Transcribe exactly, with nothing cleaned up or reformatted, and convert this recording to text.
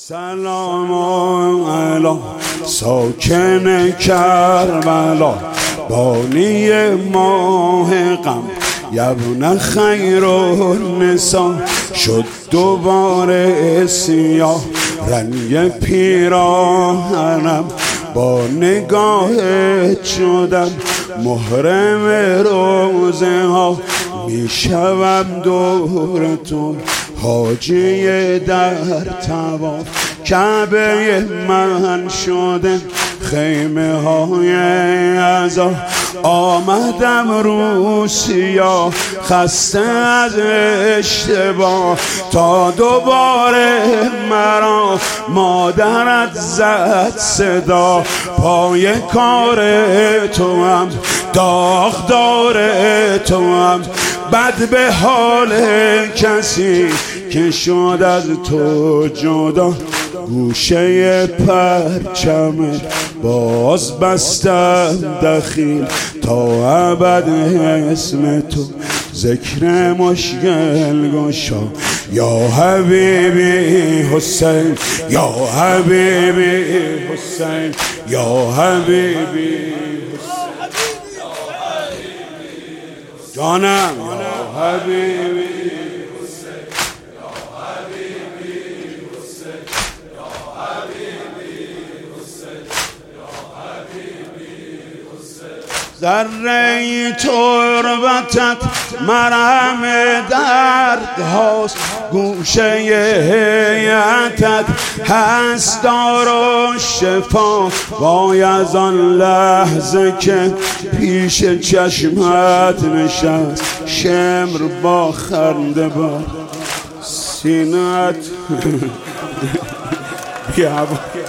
سلام علی ساکن کربلا، بانی ماه غم، یبن خیر النساء. شد دوباره سیاه رنگ پیراهنم، با نگاهت شدم محرم روزه ها. میشوم دور تو حاجی در طواف، کعبه من شده خیمه های عزا. آمدم روسیا خسته از اشتباه، تا دوباره مرا مادرت زد صدا. پای کار تو هم داغدار تو هم، بد به حال کسی که شد از تو جدا. گوشه پرچمت باز بستم دخیل، تا ابد اسم تو ذکر مشکل گشا. یا حبیبی حسین، یا حبیبی حسین، یا حبیبی حسین، جانم یا حبیبی. ذره تربتت مرهم درد هاست، گوشه هیئتت هست دار و شفا. وای از آن لحظه که پیش چشمت نشست، شمر با خنده بر سینه‌ات بیا